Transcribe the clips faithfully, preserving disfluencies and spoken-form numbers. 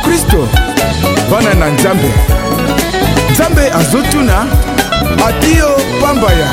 Kristo bana na Nzambe. Nzambe azotuna atio pambaya.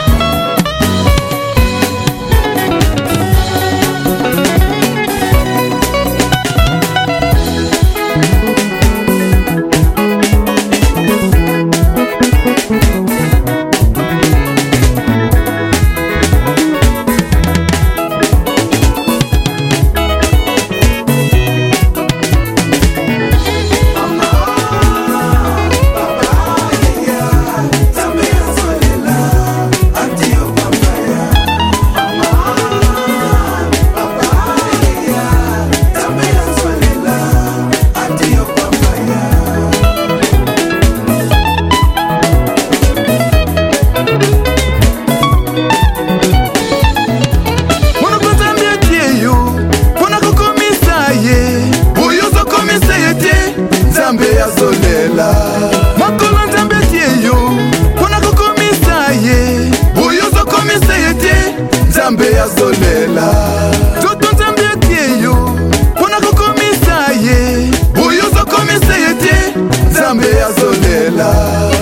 Nzambe azolela Toto Nzambe atieyo Pona kukomisa ye Buyozo komisa yete Nzambe azolela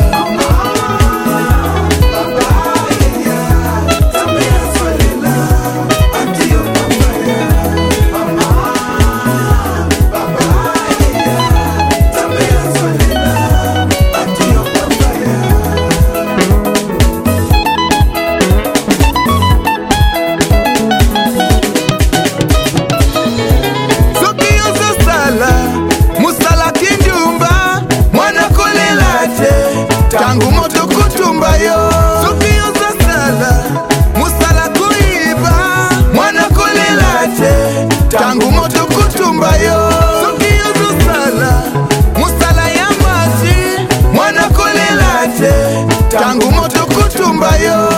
tangu moto kutumba yo Sokio za sala musala kuiba mwana kolelate tangu moto kutumba yo Sokio za sala musala ya maji mwana kolelate tangu moto kutumba yo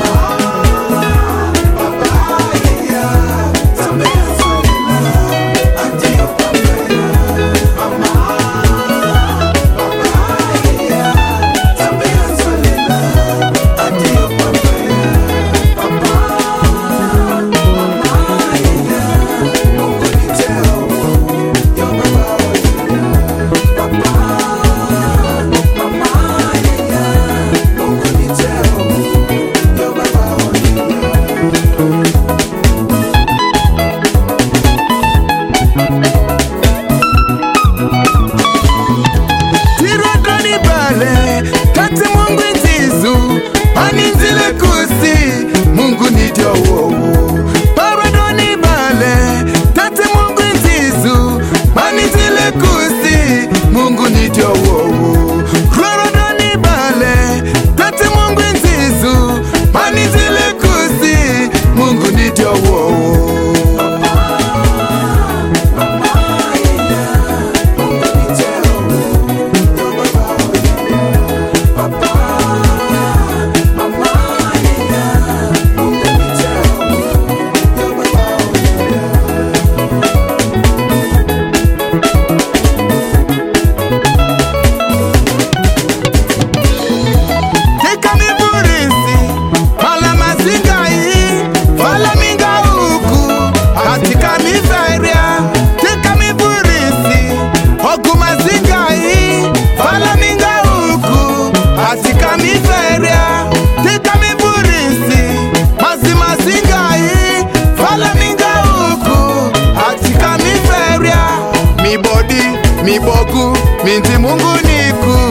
Mungu ni jowo Paradoni bale Tate Mungu ntizu Manizile kusi Mungu ni jowo Paradoni bale Tate Mungu ntizu Manizile kusi Mungu ni jowo Mi boku, minti Mungu niku